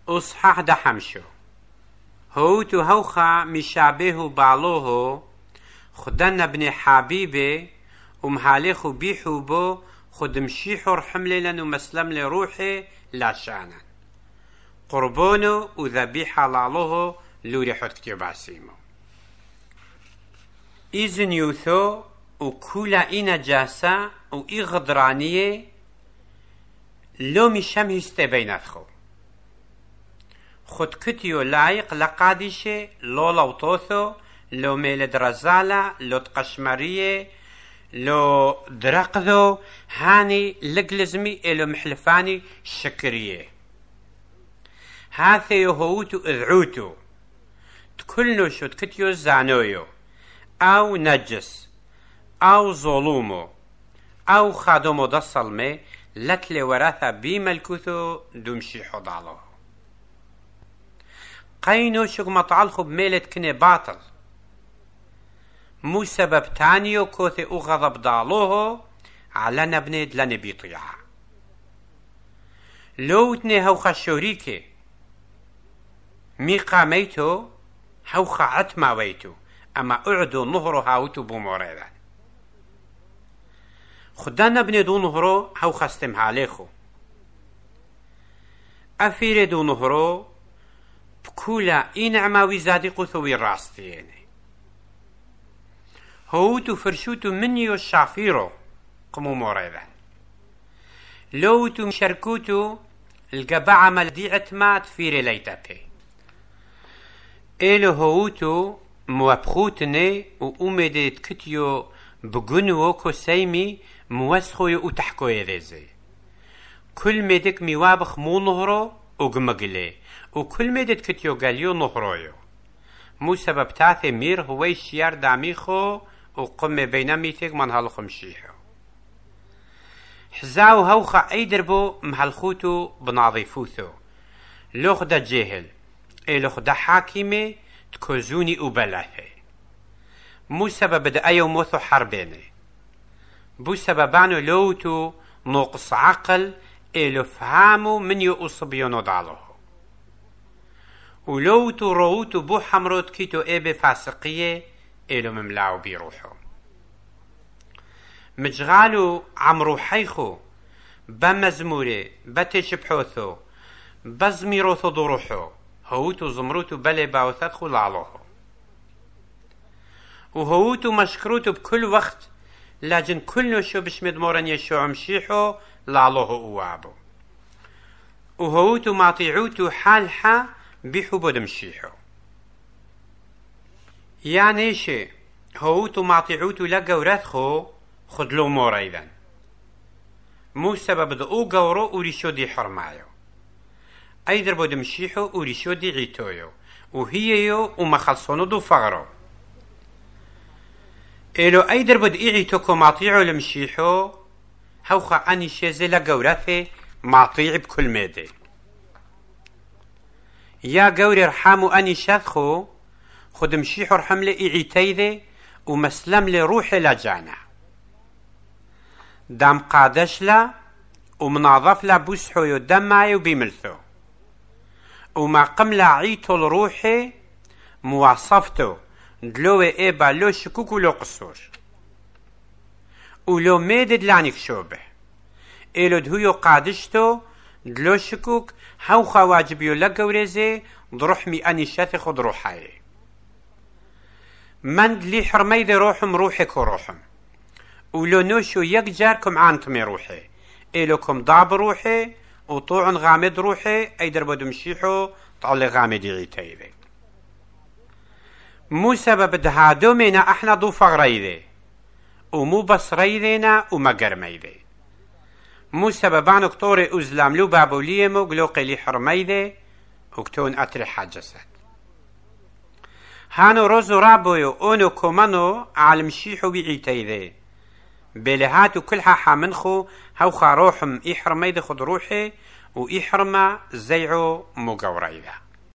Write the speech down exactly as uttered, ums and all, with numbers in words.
أصحاح دحمشو هوتو هوخا مشابه بالوهو خدنا ابن حبيبي ومهاليخو بيحو بو خد مشيحو رحملي لنو مسلم لروحي لا شانا قربونو وذبيحة لالوهو لوري حد كتير باسيمو إذن يوثو وكولا إنا جاسا وإي غدرانية لو مشام هستبيناتخو خد كتيو لايق لقادشة لو لوطوثو لو ميلد رزالة لو تقشمرية لو درقذو هاني لقلزمي إلو محلفاني شكرية هاثيو هوتو إذعوتو تكلنو شو تكتيو زانويو أو نجس أو ظلومو أو خادمو دصلمي لتلي وراثا بملكوثو دمشي حضالو قينو شو مطعلخو بميلت كني باطل مو سبب تانيو كوثي أغضب دالوهو على نبند لنبي طيعا لو تني هوخا شوريكي مي قاميتو هوخا عتما ويتو أما أعدو نهرو هاوتو بموريدا خدانا بندو نهرو هوخا استمهاليخو أفيردو نهرو بكولا إنعما وزادي قثوي راستيني هوتو فرشوتو منيو الشافيرو قمو موريدا لوتو مشاركوتو القبعة ملديعة مات فيري ليتابي إلو هوتو موابخوتني وأمدت كتيو بقنوو كسيمي موسخويو وتحكو يريزي كل مدك موابخ مو نهرو وقمقلي وكل مدت كتيو قاليو نهرويو مو سبب تاثي مير هوي شيار داميخو وقم بيناميتك من هالخمشيحو حزاو هوخا ايدربو مهالخوتو بناظيفوثو لوخ دا جهل إلوخ دا حاكمي تكوزوني وبلاهي مو سبب دا ايو موثو حربيني بو سببانو لوتو نقص عقل إلو فهامو من يو أصبيونو دالوه ولوتو روتو بو حمروت كيتو إيبي فاسقية إلو مملاو بيروحو مجغالو عمرو حيخو بمزموري بتشبحوثو بزميروثو دروحو هوتو زمروتو بلي باوثاتخو لالوهو وهوتو مشكروتو بكل وقت لكن كل نشو بشمد مورن يشو عمشيحو لالوهو اوابو وهوتو ماطيعوتو حالحا بيحو بدمشيحو يعني شي هوتو ماطيعوتو لقوراتخو خدلو موريدان مو سبب دقو قورو وريشو دي حرمايو ايدر بدمشيحو وريشو دي عيتويو وهييو وما خلصونو دو فغرو إلو أيدر بد إعيتوكو ماطيعو لمشيحو هوخا أني شيزي لقورثي ماطيع بكل ميدي يا قوري رحامو أني شاذخو خد مشيحو رحم لي إعيتيذي ومسلم لي روحي لجانا دام قادش لا ومناظف لا بوسحو يدمعي وبيملثو وما قم لا عيتو لروحي مواصفتو دلوه إيبا لو شكوك ولو قصور ولو ميدد لعنك شوبه إلو دهيو قادشتو دلو شكوك هوخا واجبيو لقوريزي ضروحمي أني شاثي خد روحاي من دلي حرمي ذي روحم روحك وروحم ولو نوشو يكجاركم عانتمي روحي إلوكم ضاب روحي وطوعن غامد روحي أيدر بدو مشيحو طالي غامد يغيتايذي مو سبب دهادو مينا احنا دو فغريذي ومو بصريذينا وما قرميذي مو سببان كتوري ازلام لو بابوليمو قلوقي لي حرميذي وكتون اتري حاجسات هانو روزو رابويو اونو كومانو على مشيحو بيعيتيذي بلهاتو كلها حامنخو هوخا روحم احرميذي خد روحي واحرما زيعو مو قوريذا